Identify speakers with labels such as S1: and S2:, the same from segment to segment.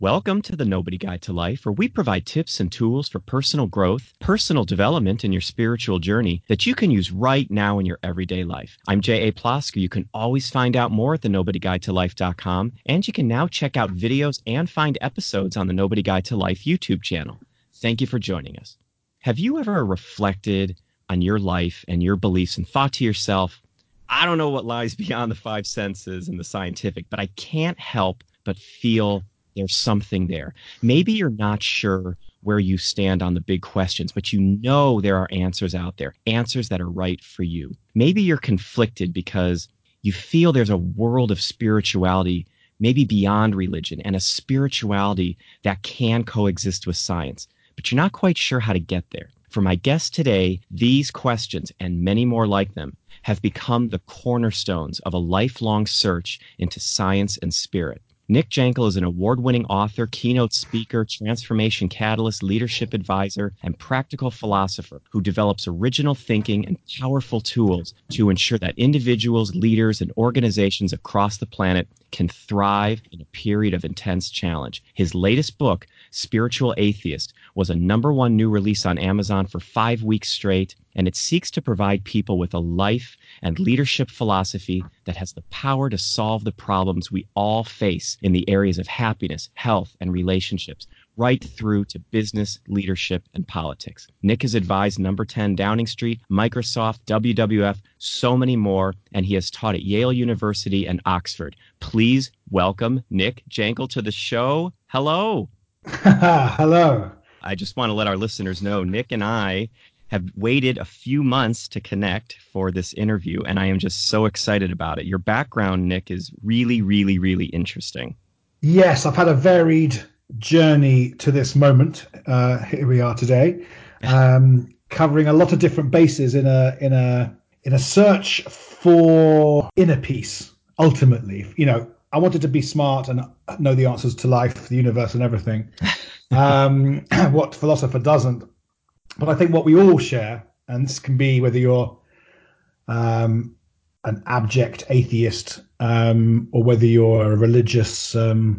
S1: Welcome to the Nobody Guide to Life, where we provide tips and tools for personal growth, personal development in your spiritual journey that you can use right now in your everyday life. I'm J.A. Plosker. You can always find out more at thenobodyguidetolife.com, and you can now check out videos and find episodes on the Nobody Guide to Life YouTube channel. Thank you for joining us. Have you ever reflected on your life and your beliefs and thought to yourself, I don't know what lies beyond the five senses and the scientific, but I can't help but feel there's something there. Maybe you're not sure where you stand on the big questions, but you know there are answers out there, answers that are right for you. Maybe you're conflicted because you feel there's a world of spirituality, maybe beyond religion, and a spirituality that can coexist with science, but you're not quite sure how to get there. For my guest today, these questions and many more like them have become the cornerstones of a lifelong search into science and spirit. Nick Jankel is an award-winning author, keynote speaker, transformation catalyst, leadership advisor, and practical philosopher who develops original thinking and powerful tools to ensure that individuals, leaders, and organizations across the planet can thrive in a period of intense challenge. His latest book, Spiritual Atheist, was a #1 new release on Amazon for 5 weeks straight, and it seeks to provide people with a life and leadership philosophy that has the power to solve the problems we all face in the areas of happiness, health, and relationships, right through to business, leadership, and politics. Nick has advised Number 10 Downing Street, Microsoft, WWF, so many more, and he has taught at Yale University and Oxford. Please welcome Nick Jankel to the show. Hello.
S2: Hello.
S1: I just want to let our listeners know Nick and I have waited a few months to connect for this interview, and I am just so excited about it. Your background, Nick, is really, really, really interesting.
S2: Yes, I've had a varied journey to this moment. Here we are today, covering a lot of different bases in a search for inner peace. Ultimately, I wanted to be smart and know the answers to life, the universe, and everything. What philosopher doesn't? But I think what we all share, and this can be whether you're an abject atheist or whether you're a religious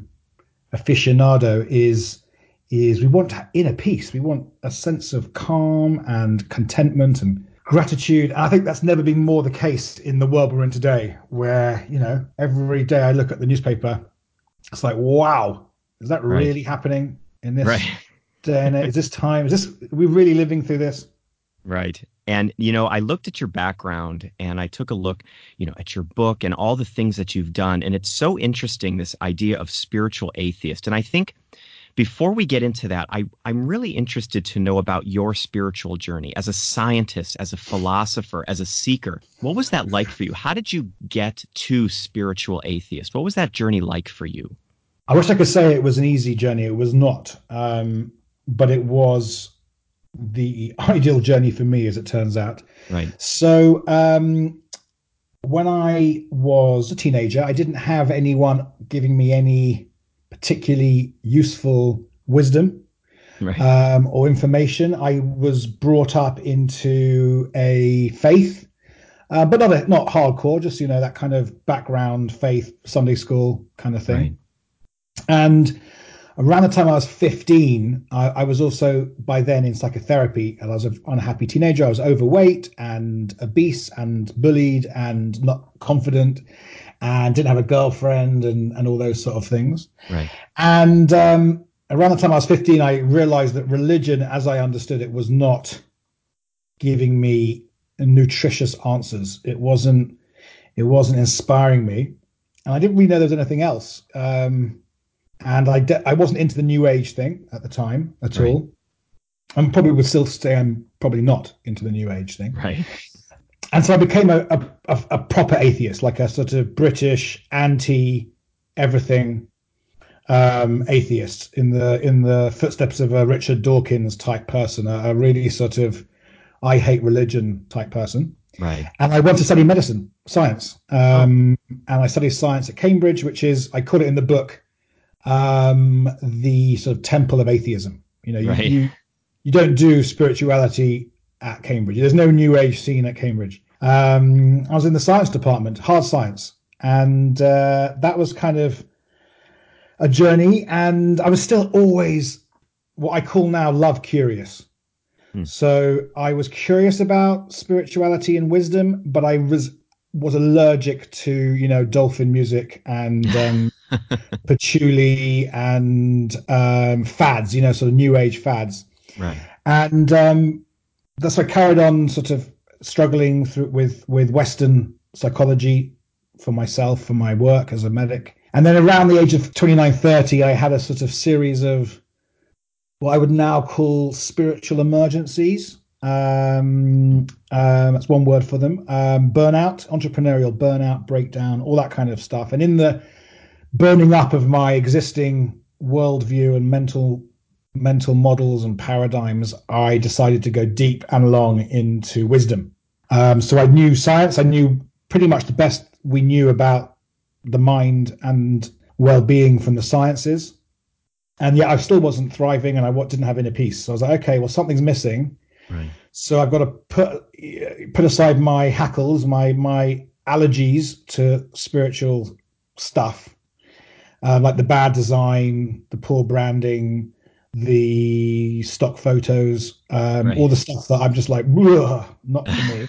S2: aficionado, is we want inner peace. We want a sense of calm and contentment and gratitude. And I think that's never been more the case in the world we're in today, where, every day I look at the newspaper, it's like, wow, is that really happening in this day and age? Is this time? Are we really living through this?
S1: Right. And, I looked at your background and I took a look, at your book and all the things that you've done. And it's so interesting, this idea of spiritual atheist. And I think before we get into that, I'm really interested to know about your spiritual journey as a scientist, as a philosopher, as a seeker. What was that like for you? How did you get to spiritual atheist? What was that journey like for you?
S2: I wish I could say it was an easy journey. It was not. But it was the ideal journey for me, as it turns out.
S1: Right.
S2: So when I was a teenager, I didn't have anyone giving me any particularly useful wisdom or information. I was brought up into a faith, but not hardcore, just, that kind of background faith, Sunday school kind of thing.
S1: Right.
S2: And around the time I was 15, I was also by then in psychotherapy, and I was an unhappy teenager. I was overweight and obese and bullied and not confident and didn't have a girlfriend and all those sort of things.
S1: Right.
S2: And around the time I was 15, I realized that religion, as I understood it, was not giving me nutritious answers. It wasn't inspiring me. And I didn't really know there was anything else. And I wasn't into the New Age thing at the time at all. And probably would still say I'm probably not into the New Age thing.
S1: Right.
S2: And so I became a proper atheist, like a sort of British anti-everything atheist in the footsteps of a Richard Dawkins type person, a really sort of I hate religion type person.
S1: Right.
S2: And I went to study medicine, science. And I studied science at Cambridge, which is, I call it in the book, the sort of temple of atheism. You don't do spirituality at Cambridge. There's no New Age scene at Cambridge. I was in the science department, hard science, and that was kind of a journey, and I was still always what I call now love curious.
S1: Hmm.
S2: So I was curious about spirituality and wisdom, but I was allergic to, dolphin music and patchouli and fads, sort of new age fads.
S1: Right.
S2: And that's I carried on sort of struggling through with Western psychology for myself, for my work as a medic. And then around the age of 29, 30, I had a sort of series of what I would now call spiritual emergencies. That's one word for them. Burnout, entrepreneurial burnout, breakdown, all that kind of stuff. And in the burning up of my existing worldview and mental models and paradigms, I decided to go deep and long into wisdom. So I knew science. I knew pretty much the best we knew about the mind and well-being from the sciences. And yet I still wasn't thriving, and I didn't have inner peace. So I was like, okay, well, something's missing.
S1: Right.
S2: So I've got to put aside my hackles, my allergies to spiritual stuff, like the bad design, the poor branding, the stock photos,
S1: Right.
S2: all the stuff that I'm just like, not for me.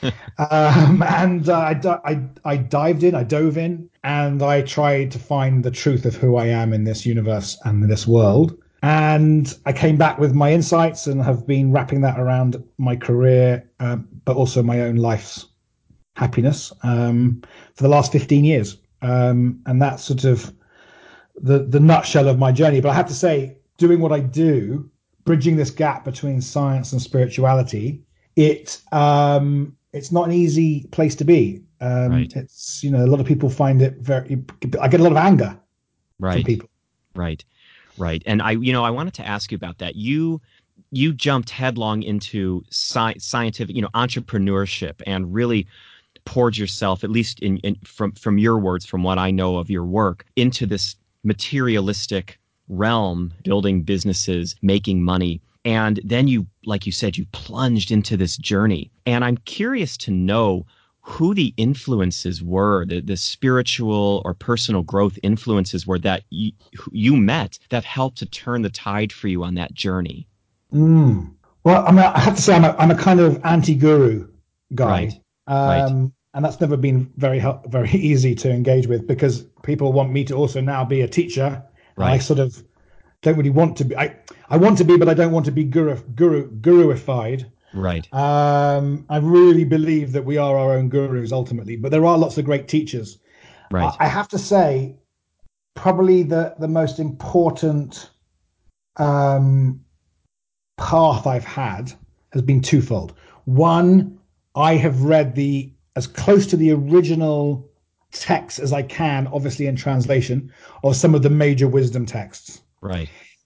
S2: I dived in, I dove in, and I tried to find the truth of who I am in this universe and in this world. And I came back with my insights and have been wrapping that around my career, but also my own life's happiness for the last 15 years. And that's sort of the nutshell of my journey. But I have to say, doing what I do, bridging this gap between science and spirituality, it's not an easy place to be.
S1: Right.
S2: It's, a lot of people find it I get a lot of anger from people.
S1: Right. Right. And I wanted to ask you about that. You jumped headlong into scientific, entrepreneurship, and really poured yourself, at least from your words, from what I know of your work, into this materialistic realm, building businesses, making money. And then you, like you said, you plunged into this journey. And I'm curious to know who the influences were, the spiritual or personal growth influences were that you met that helped to turn the tide for you on that journey.
S2: Well, I mean, I have to say I'm a kind of anti-guru
S1: Right.
S2: guy.
S1: Right.
S2: And that's never been very easy to engage with, because people want me to also now be a teacher. And I
S1: Right.
S2: sort of don't really want to be. I want to be, but I don't want to be guruified.
S1: Right.
S2: I really believe that we are our own gurus ultimately, but there are lots of great teachers.
S1: Right.
S2: I have to say, probably the most important path I've had has been twofold. One, I have read as close to the original text as I can, obviously in translation, of some of the major wisdom texts.
S1: Right.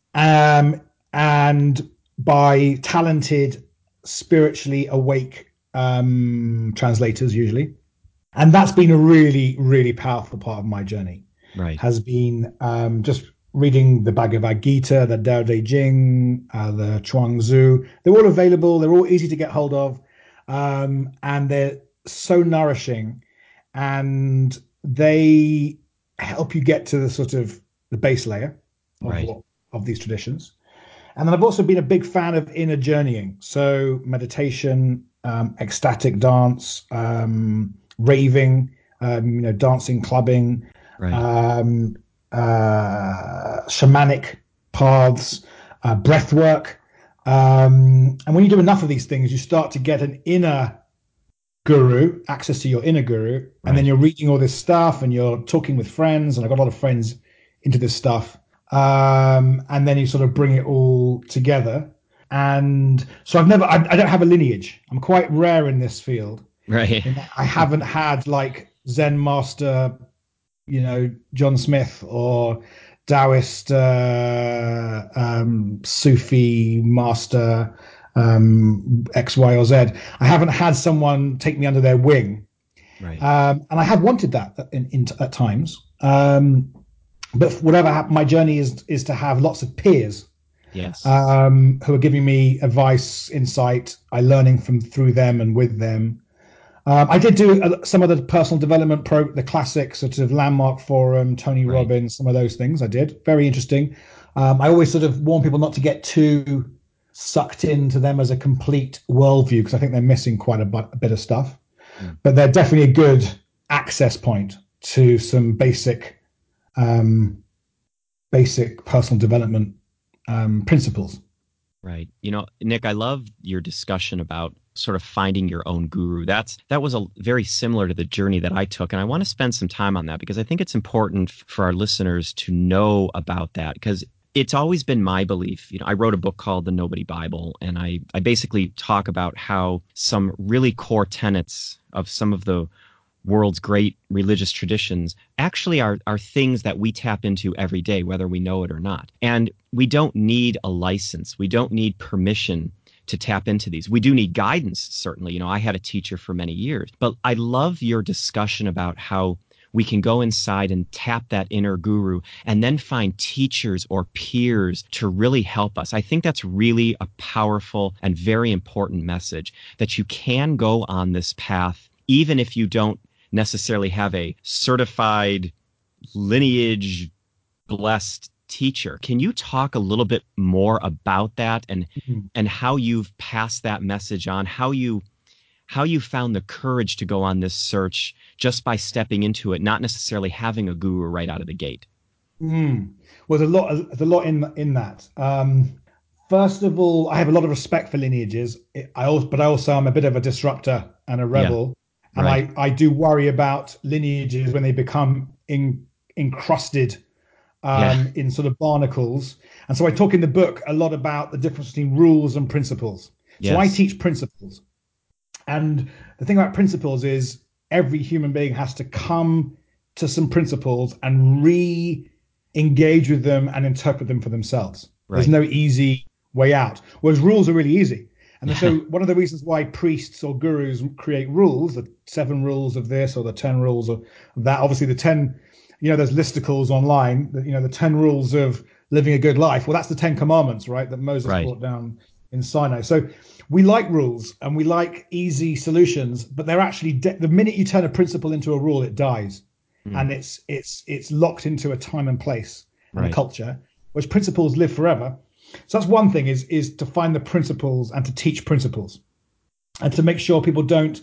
S2: And by talented, spiritually awake translators usually. And that's been a really, really powerful part of my journey.
S1: Right.
S2: Has been just reading the Bhagavad Gita, the Tao Te Ching, the Chuang Tzu. They're all available. They're all easy to get hold of. And they're so nourishing. And they help you get to the sort of the base layer of these traditions. And then I've also been a big fan of inner journeying. So meditation, ecstatic dance, raving, dancing, clubbing,
S1: Right.
S2: Shamanic paths, breath work. And when you do enough of these things, you start to get an inner guru, access to your inner guru.
S1: Right.
S2: And then you're reading all this stuff and you're talking with friends. And I've got a lot of friends into this stuff. And then you sort of bring it all together. And so I don't have a lineage. I'm quite rare in this field.
S1: Right.
S2: I haven't had like Zen master, John Smith, or Taoist Sufi master X, Y, or Z. I haven't had someone take me under their wing.
S1: Right.
S2: And I have wanted that at times. But whatever happened, my journey is to have lots of peers.
S1: Yes.
S2: Who are giving me advice, insight, I learning through them and with them. I did do some of the personal development the classic sort of Landmark Forum, Tony
S1: Right.
S2: Robbins, some of those things I did. Very interesting. I always sort of warn people not to get too sucked into them as a complete worldview because I think they're missing quite a bit of stuff.
S1: Mm.
S2: But they're definitely a good access point to some basic personal development principles.
S1: Right. You know, Nick, I love your discussion about sort of finding your own guru. That was a very similar to the journey that I took, and I want to spend some time on that because I think it's important for our listeners to know about that because it's always been my belief. You know, I wrote a book called The Nobody Bible, and I basically talk about how some really core tenets of some of the world's great religious traditions actually are things that we tap into every day, whether we know it or not. And we don't need a license. We don't need permission to tap into these. We do need guidance, certainly. You know, I had a teacher for many years, but I love your discussion about how we can go inside and tap that inner guru and then find teachers or peers to really help us. I think that's really a powerful and very important message that you can go on this path even if you don't necessarily have a certified lineage blessed teacher. Can you talk a little bit more about that
S2: Mhm.
S1: and how you've passed that message on, how you found the courage to go on this search just by stepping into it, not necessarily having a guru right out of the gate?
S2: Mm. Well, there's a lot in that. First of all, I have a lot of respect for lineages. But I also am a bit of a disruptor and a
S1: Yeah,
S2: rebel, and
S1: right.
S2: I do worry about lineages when they become encrusted
S1: Yeah.
S2: in sort of barnacles. And so I talk in the book a lot about the difference between rules and principles. So I
S1: Yes.
S2: teach principles, and the thing about principles is every human being has to come to some principles and re-engage with them and interpret them for themselves. There's
S1: Right.
S2: no easy way out. Whereas rules are really easy. And so one of the reasons why priests or gurus create rules, the 7 rules of this or the 10 rules of that, obviously the 10, there's listicles online, the 10 rules of living a good life. Well, that's the 10 commandments, right? That Moses
S1: Right.
S2: brought down in Sinai. So we like rules and we like easy solutions, but they're actually the minute you turn a principle into a rule, it dies,
S1: Mm.
S2: and it's locked into a time and place and a
S1: Right.
S2: culture, which principles live forever. So that's one thing is to find the principles and to teach principles and to make sure people don't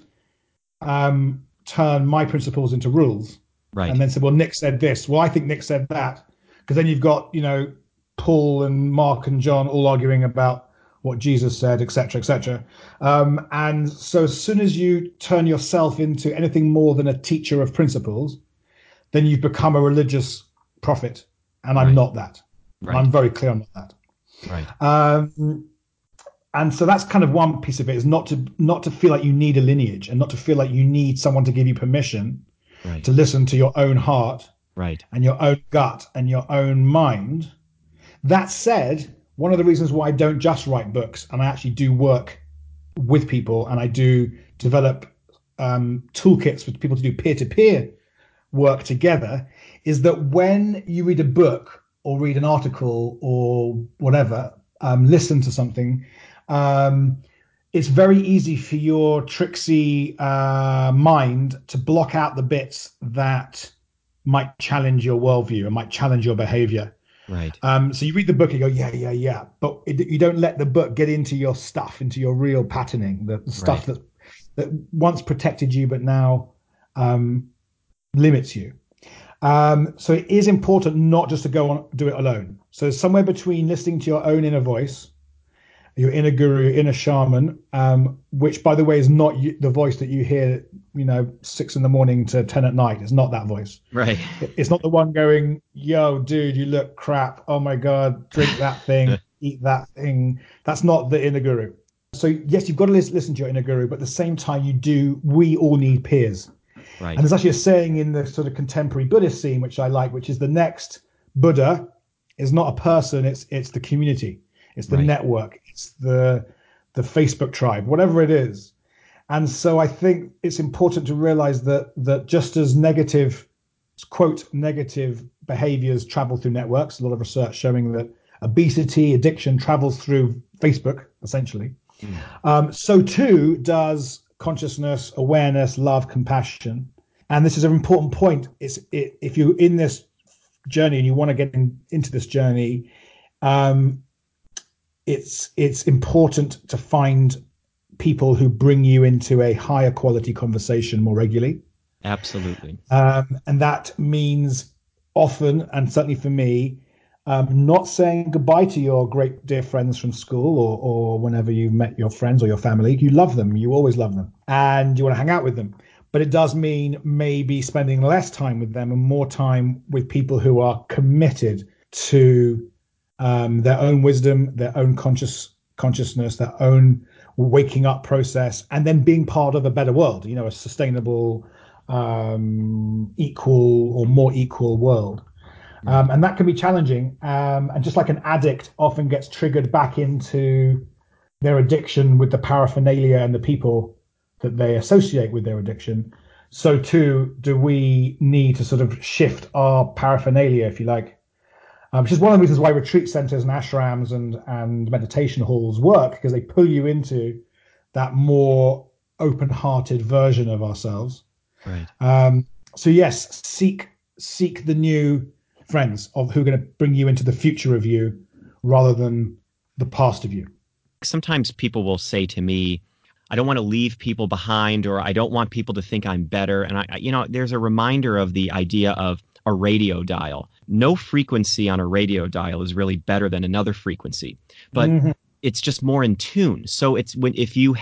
S2: turn my principles into rules and
S1: Right.
S2: then say, well, Nick said this. Well, I think Nick said that, because then you've got Paul and Mark and John all arguing about what Jesus said, etc., etc. And so as soon as you turn yourself into anything more than a teacher of principles, then you've become a religious prophet, and I'm
S1: Right.
S2: not that, and
S1: Right.
S2: I'm very clear on that.
S1: Right.
S2: And so that's kind of one piece of it, is not to feel like you need a lineage and not to feel like you need someone to give you permission
S1: Right.
S2: to listen to your own heart
S1: Right.
S2: and your own gut and your own mind. That said, one of the reasons why I don't just write books and I actually do work with people and I do develop toolkits for people to do peer-to-peer work together is that when you read a book or read an article or whatever, listen to something, um, it's very easy for your tricksy mind to block out the bits that might challenge your worldview and might challenge your behavior.
S1: Right.
S2: So you read the book and you go, yeah, yeah, yeah, but you don't let the book get into your stuff, into your real patterning, the stuff
S1: Right.
S2: that once protected you but now um, limits you. So it is important not just to go on do it alone. So somewhere between listening to your own inner voice, your inner guru, your inner shaman, which by the way is not the voice that you hear, 6 in the morning to 10 at night. It's not that voice.
S1: Right.
S2: It's not the one going, "Yo, dude, you look crap. Oh my god, drink that thing, eat that thing." That's not the inner guru. So yes, you've got to listen to your inner guru, but at the same time, we all need peers. And
S1: Right.
S2: there's actually a saying in the sort of contemporary Buddhist scene, which I like, which is the next Buddha is not a person, it's the community, it's the
S1: Right.
S2: network, it's the Facebook tribe, whatever it is. And so I think it's important to realize that just as negative behaviors travel through networks, a lot of research showing that obesity, addiction travels through Facebook, essentially.
S1: Mm.
S2: So too does consciousness, awareness, love, compassion. And this is an important point. If you're in this journey and you want to get into this journey, it's important to find people who bring you into a higher quality conversation more regularly.
S1: Absolutely.
S2: And that means often, and certainly for me, not saying goodbye to your great dear friends from school or whenever you met your friends or your family. You love them. You always love them and you want to hang out with them. But it does mean maybe spending less time with them and more time with people who are committed to their own wisdom, their own consciousness, their own waking up process, and then being part of a better world, a sustainable, equal or more equal world. And that can be challenging. And just like an addict often gets triggered back into their addiction with the paraphernalia and the people that they associate with their addiction, so too do we need to sort of shift our paraphernalia, if you like, which is one of the reasons why retreat centers and ashrams and meditation halls work, because they pull you into that more open-hearted version of ourselves.
S1: Right.
S2: So yes, seek the new friends of who are going to bring you into the future of you rather than the past of you.
S1: Sometimes people will say to me, I don't want to leave people behind, or I don't want people to think I'm better. And there's a reminder of the idea of a radio dial. No frequency on a radio dial is really better than another frequency, but it's just more in tune. So it's if you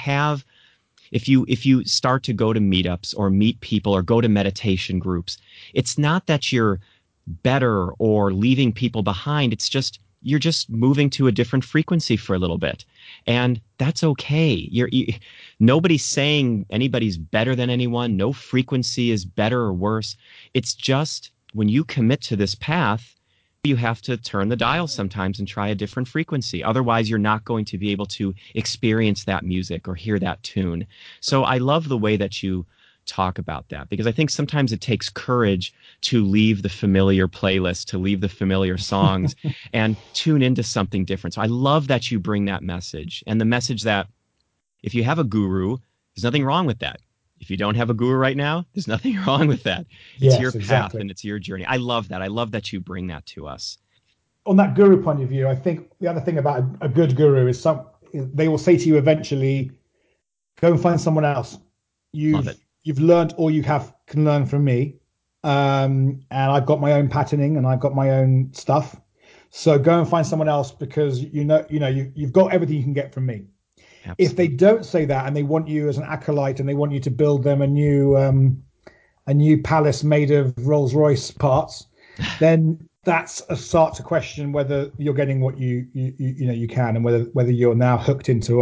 S1: start to go to meetups or meet people or go to meditation groups, it's not that you're better or leaving people behind. It's just you're just moving to a different frequency for a little bit, and that's okay. Nobody's saying anybody's better than anyone. No frequency is better or worse. It's just when you commit to this path, you have to turn the dial sometimes and try a different frequency. Otherwise, you're not going to be able to experience that music or hear that tune. So I love the way that you talk about that, because I think sometimes it takes courage to leave the familiar playlist, to leave the familiar songs and tune into something different. So I love that you bring that message, and the message that if you have a guru, there's nothing wrong with that. If you don't have a guru right now, there's nothing wrong with that. It's
S2: Yes,
S1: your path
S2: exactly.
S1: and it's your journey. I love that. I love that you bring that to us.
S2: On that guru point of view, I think the other thing about a good guru is they will say to you eventually, go and find someone else.
S1: Love it.
S2: You've learned all you can learn from me, and I've got my own patterning and I've got my own stuff. So go and find someone else, because you've got everything you can get from me.
S1: Absolutely.
S2: If they don't say that and they want you as an acolyte and they want you to build them a new palace made of Rolls-Royce parts, then that's a start to question whether you're getting what you can, and whether you're now hooked into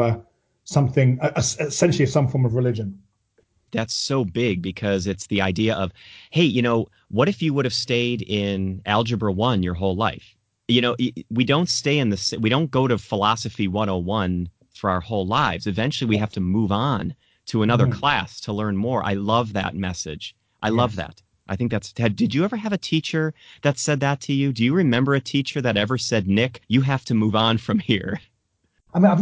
S2: essentially some form of religion.
S1: That's so big, because it's the idea of, hey, what if you would have stayed in Algebra 1 your whole life? We don't go to Philosophy 101 for our whole lives. Eventually, we have to move on to another class to learn more. I love that message. I love that. I think did you ever have a teacher that said that to you? Do you remember a teacher that ever said, Nick, you have to move on from here?
S2: I mean, I've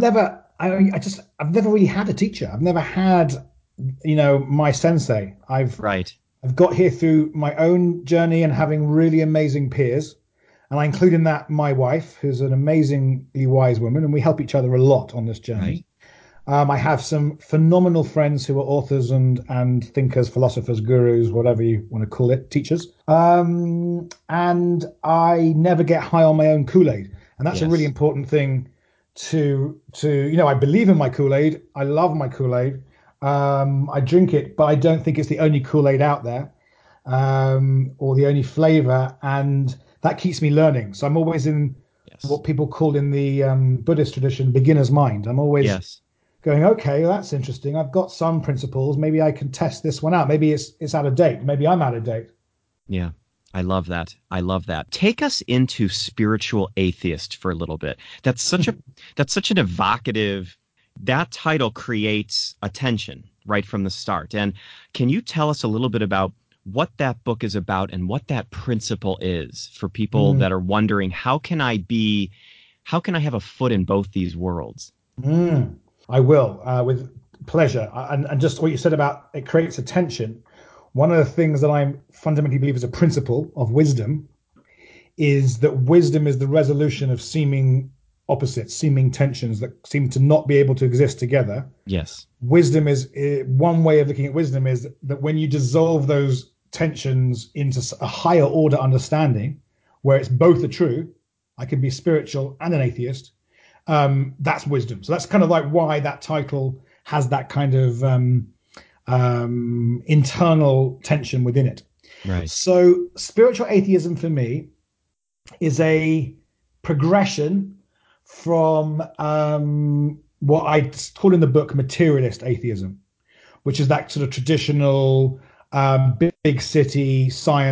S2: never really had a teacher. I've never had, my sensei.
S1: Right.
S2: I've got here through my own journey and having really amazing peers. And I include in that my wife, who's an amazingly wise woman, and we help each other a lot on this journey. Right. I have some phenomenal friends who are authors and thinkers, philosophers, gurus, whatever you want to call it, teachers. And I never get high on my own Kool-Aid. And that's a really important thing to I believe in my Kool-Aid. I love my Kool-Aid. I drink it, but I don't think it's the only Kool-Aid out there, or the only flavor. And that keeps me learning. So I'm always in what people call in the Buddhist tradition, beginner's mind. I'm always going, okay, well, that's interesting. I've got some principles. Maybe I can test this one out. Maybe it's out of date. Maybe I'm out of date.
S1: Yeah. I love that. I love that. Take us into Spiritual Atheist for a little bit. That's such an evocative, that title creates attention right from the start. And can you tell us a little bit about what that book is about and what that principle is for people that are wondering, how can I have a foot in both these worlds?
S2: I will, with Pleasure. And just what you said about it creates a tension. One of the things that I fundamentally believe is a principle of wisdom is that wisdom is the resolution of seeming opposites, seeming tensions that seem to not be able to exist together.
S1: Yes.
S2: Wisdom is one way of looking at wisdom is that when you dissolve those tensions into a higher order understanding, where it's both are true, I can be spiritual and an atheist. That's wisdom. So that's kind of like why that title has that kind of internal tension within it.
S1: Right.
S2: So spiritual atheism for me is a progression from what I call in the book materialist atheism, which is that sort of traditional big city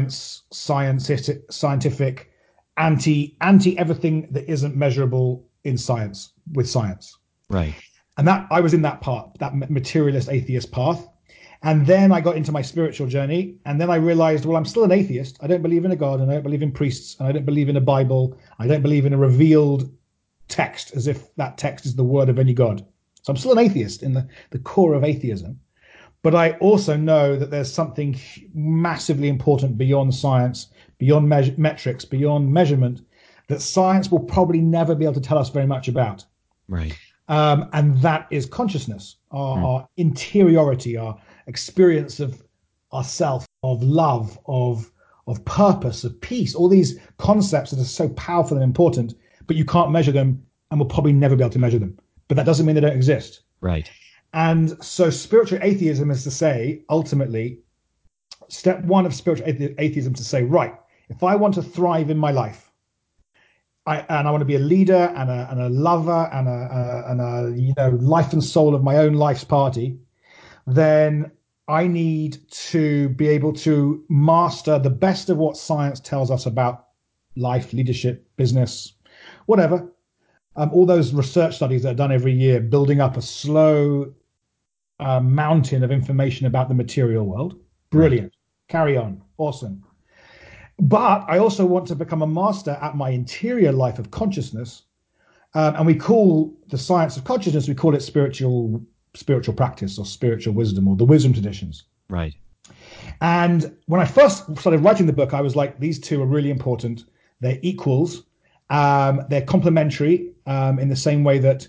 S2: scientific anti everything that isn't measurable in science with science.
S1: Right.
S2: And that I was in that part, that materialist atheist path. And then I got into my spiritual journey, and then I realized, well, I'm still an atheist. I don't believe in a God, and I don't believe in priests, and I don't believe in a Bible. I don't believe in a revealed text as if that text is the word of any God. So I'm still an atheist in the core of atheism. But I also know that there's something massively important beyond science, beyond metrics, beyond measurement, that science will probably never be able to tell us very much about.
S1: Right.
S2: And that is consciousness, our interiority, our experience of ourself, of love, of purpose, of peace, all these concepts that are so powerful and important, but you can't measure them and will probably never be able to measure them. But that doesn't mean they don't exist.
S1: Right.
S2: And so spiritual atheism is to say, ultimately, step one of spiritual atheism to say, right, if I want to thrive in my life, I want to be a leader and a lover and a life and soul of my own life's party, then I need to be able to master the best of what science tells us about life, leadership, business, whatever. All those research studies that are done every year, building up a slow mountain of information about the material world. Brilliant. Right. Carry on. Awesome. But I also want to become a master at my interior life of consciousness. And we call the science of consciousness, we call it spiritual practice or spiritual wisdom or the wisdom traditions.
S1: Right.
S2: And when I first started writing the book, I was like, these two are really important. They're equals. They're complementary in the same way that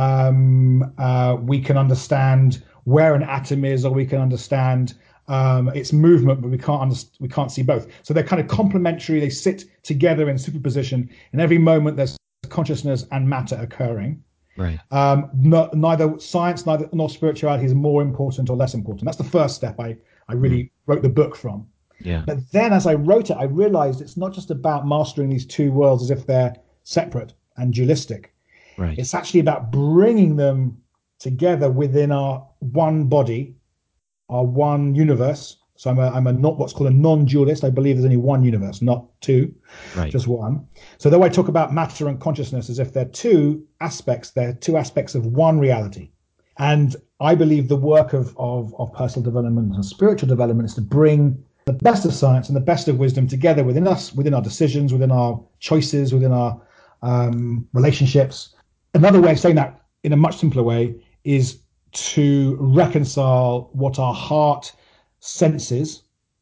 S2: we can understand where an atom is, or we can understand its movement, but we can't see both. So they're kind of complementary. They sit together in superposition. In every moment, there's consciousness and matter occurring.
S1: Right.
S2: Neither science nor spirituality is more important or less important. That's the first step I really wrote the book from.
S1: Yeah.
S2: But then as I wrote it, I realized it's not just about mastering these two worlds as if they're separate and dualistic.
S1: Right.
S2: It's actually about bringing them together within our one body, our one universe. So I'm a not what's called a non-dualist. I believe there's only one universe, not two, just one. So though I talk about matter and consciousness as if they're two aspects of one reality. And I believe the work of personal development and spiritual development is to bring the best of science and the best of wisdom together within us, within our decisions, within our choices, within our relationships. Another way of saying that in a much simpler way is to reconcile what our heart senses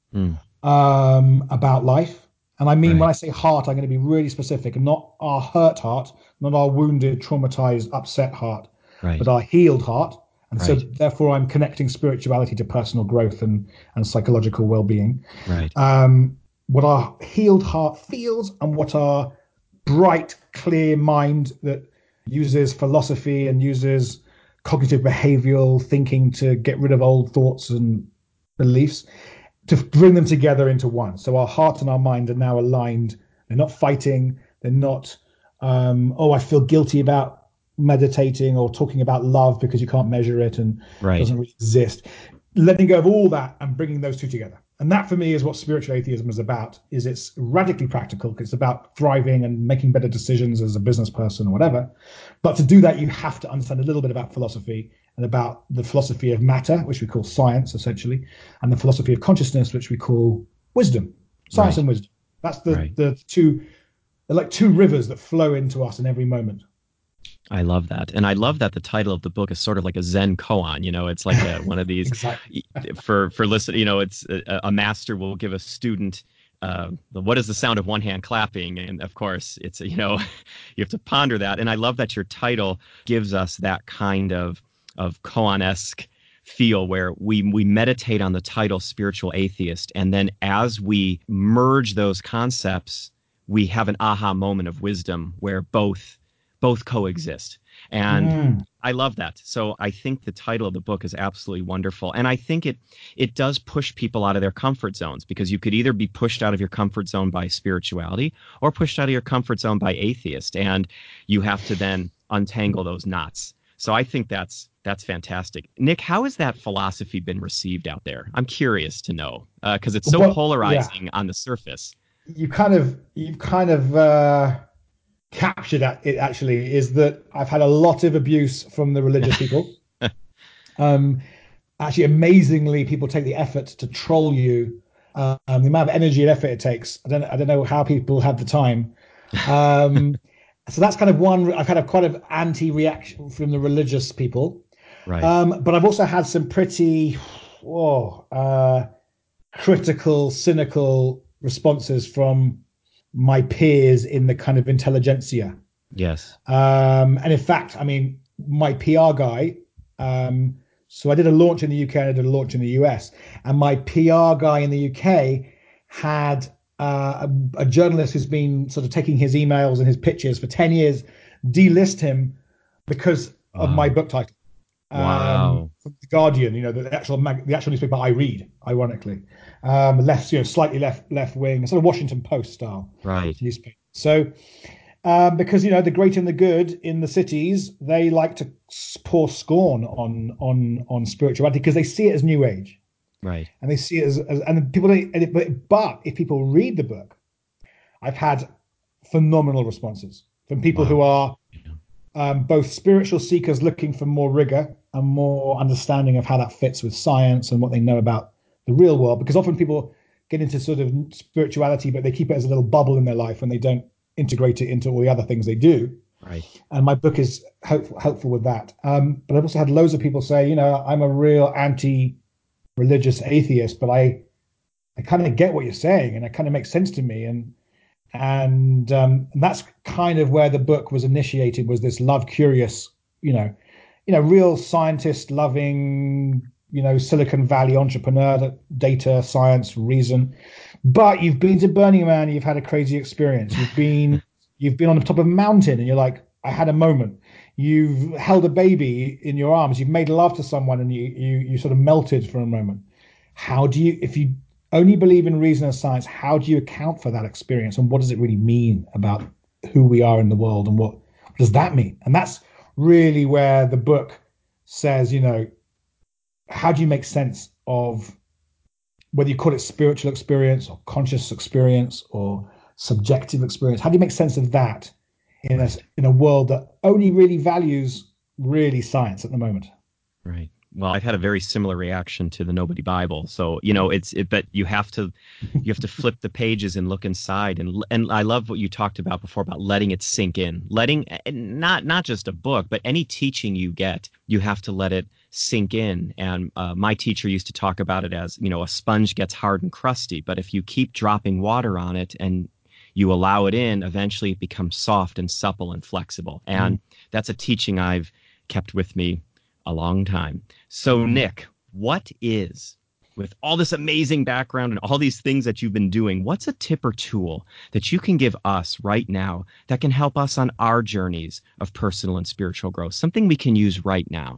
S2: about life. And I mean, when I say heart, I'm going to be really specific, not our hurt heart, not our wounded, traumatized, upset heart, but our healed heart. And so therefore I'm connecting spirituality to personal growth and psychological well-being.
S1: Right.
S2: What our healed heart feels and what our bright, clear mind that uses philosophy and uses cognitive behavioral thinking to get rid of old thoughts and beliefs, to bring them together into one. So our heart and our mind are now aligned. They're not fighting. They're not, I feel guilty about meditating or talking about love because you can't measure it and it doesn't really exist. Letting go of all that and bringing those two together. And that for me is what spiritual atheism is about. Is it's radically practical. It's about thriving and making better decisions as a business person or whatever. But to do that, you have to understand a little bit about philosophy and about the philosophy of matter, which we call science essentially, and the philosophy of consciousness, which we call wisdom, science and wisdom. That's the two, they're like two rivers that flow into us in every moment.
S1: I love that. And I love that the title of the book is sort of like a Zen koan. It's like one of these
S2: Exactly.
S1: for listen, it's a master will give a student what is the sound of one hand clapping? And of course, it's, you have to ponder that. And I love that your title gives us that kind of koan-esque feel where we meditate on the title spiritual atheist. And then as we merge those concepts, we have an aha moment of wisdom where both coexist. And
S2: Mm.
S1: I love that. So I think the title of the book is absolutely wonderful. And I think it does push people out of their comfort zones, because you could either be pushed out of your comfort zone by spirituality or pushed out of your comfort zone by atheist. And you have to then untangle those knots. So I think that's fantastic. Nick, how has that philosophy been received out there? I'm curious to know, because it's so
S2: Well, yeah,
S1: polarizing on the surface.
S2: you've kind of captured it actually, is that I've had a lot of abuse from the religious people. Um, Actually, amazingly, people take the effort to troll you. The amount of energy and effort it takes. I don't know how people have the time. Um, so that's kind of one. I've had a quite of anti-reaction from the religious people.
S1: Right.
S2: But I've also had some pretty critical, cynical responses from my peers in the kind of intelligentsia.
S1: Yes.
S2: And in fact, I mean, my PR guy, so I did a launch in the UK and I did a launch in the US, and my PR guy in the UK had a journalist who's been sort of taking his emails and his pitches for 10 years delist him because of my
S1: Wow.
S2: book title.
S1: Wow.
S2: From the Guardian, the actual newspaper I read, ironically, left, slightly left wing, sort of Washington Post style
S1: Right.
S2: newspaper. So because the great and the good in the cities, they like to pour scorn on spirituality because they see it as new age,
S1: Right.
S2: and they see it as and people don't, but if people read the book, I've had phenomenal responses from people who
S1: Wow.
S2: are
S1: Yeah.
S2: both spiritual seekers looking for more rigor and more understanding of how that fits with science and what they know about the real world. Because often people get into sort of spirituality, but they keep it as a little bubble in their life and they don't integrate it into all the other things they do.
S1: Right.
S2: And my book is helpful with that. But I've also had loads of people say, I'm a real anti-religious atheist, but I kind of get what you're saying, and it kind of makes sense to me. And that's kind of where the book was initiated, was this love curious, real scientist loving, Silicon Valley entrepreneur, data science reason. But you've been to Burning Man, you've had a crazy experience. You've been on the top of a mountain and you're like, I had a moment. You've held a baby in your arms, you've made love to someone and you sort of melted for a moment. How do you, if you only believe in reason and science, how do you account for that experience, and what does it really mean about who we are in the world, and what does that mean? And that's really where the book says, how do you make sense of whether you call it spiritual experience or conscious experience or subjective experience? How do you make sense of that in a
S1: Right.
S2: in a world that only really values really science at the moment?
S1: Right. Well, I've had a very similar reaction to the Nobody Bible. So, but you have to flip the pages and look inside, and I love what you talked about before about letting it sink in. Letting not just a book, but any teaching you get, you have to let it sink in. And my teacher used to talk about it as, a sponge gets hard and crusty, but if you keep dropping water on it and you allow it in, eventually it becomes soft and supple and flexible. And that's a teaching I've kept with me a long time. So,
S2: Mm.
S1: Nick, with all this amazing background and all these things that you've been doing, what's a tip or tool that you can give us right now that can help us on our journeys of personal and spiritual growth? Something we can use right now.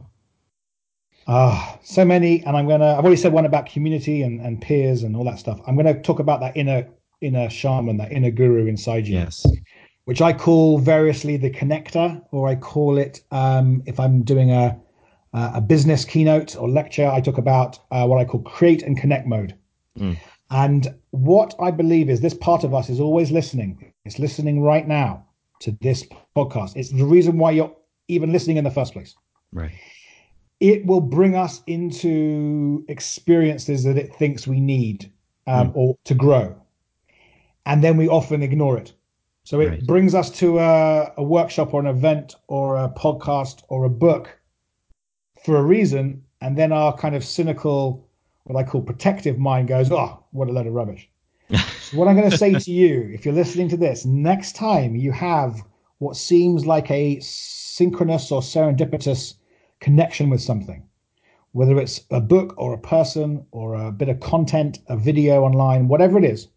S2: So many, and I've already said one about community and peers and all that stuff. I'm gonna talk about that inner shaman, that inner guru inside you,
S1: Yes.
S2: which I call variously the connector, or I call it, if I'm doing a business keynote or lecture, I talk about what I call create and connect mode.
S1: Mm,
S2: And what I believe is this part of us is always listening. It's listening right now to this podcast. It's the reason why you're even listening in the first place.
S1: right.
S2: It will bring us into experiences that it thinks we need,
S1: Mm,
S2: or to grow. And then we often ignore it. So it
S1: Right.
S2: brings us to a workshop or an event or a podcast or a book for a reason, and then our kind of cynical, what I call protective mind goes, "Oh, what a load of rubbish." So what I'm going to say to you, if you're listening to this, next time you have what seems like a synchronous or serendipitous connection with something, whether it's a book or a person or a bit of content, a video online, whatever it is,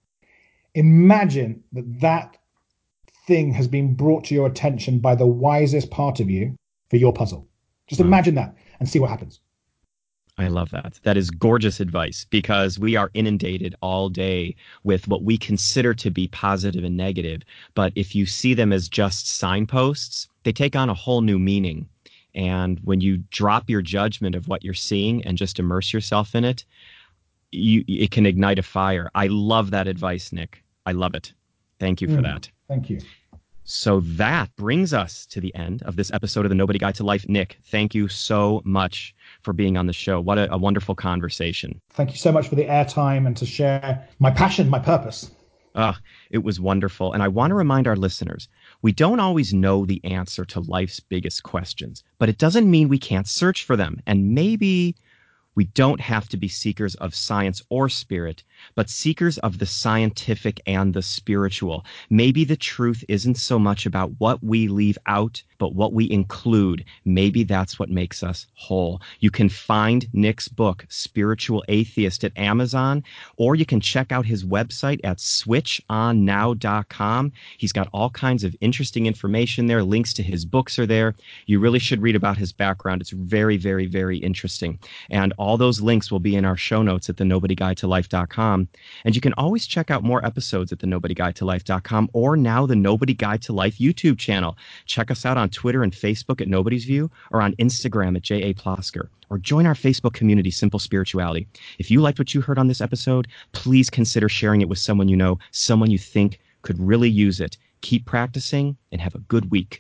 S2: imagine that that thing has been brought to your attention by the wisest part of you for your puzzle. Just
S1: Wow.
S2: imagine that and see what happens.
S1: I love that. That is gorgeous advice because we are inundated all day with what we consider to be positive and negative. But if you see them as just signposts, they take on a whole new meaning. And when you drop your judgment of what you're seeing and just immerse yourself in it, it can ignite a fire. I love that advice, Nick. I love it. Thank you for that.
S2: Thank you.
S1: So that brings us to the end of this episode of the Nobody Guide to Life. Nick, thank you so much for being on the show. What a wonderful conversation.
S2: Thank you so much for the airtime and to share my passion, my purpose.
S1: It was wonderful. And I want to remind our listeners, we don't always know the answer to life's biggest questions, but it doesn't mean we can't search for them. And maybe we don't have to be seekers of science or spirit, but seekers of the scientific and the spiritual. Maybe the truth isn't so much about what we leave out, but what we include. Maybe that's what makes us whole. You can find Nick's book, Spiritual Atheist, at Amazon, or you can check out his website at switchonnow.com. He's got all kinds of interesting information there. Links to his books are there. You really should read about his background. It's very, very, very interesting. And all those links will be in our show notes at thenobodyguidetolife.com. And you can always check out more episodes at thenobodyguidetolife.com or now the Nobody Guide to Life YouTube channel. Check us out on Twitter and Facebook at Nobody's View or on Instagram at J.A. Plosker. Or join our Facebook community, Simple Spirituality. If you liked what you heard on this episode, please consider sharing it with someone you know, someone you think could really use it. Keep practicing and have a good week.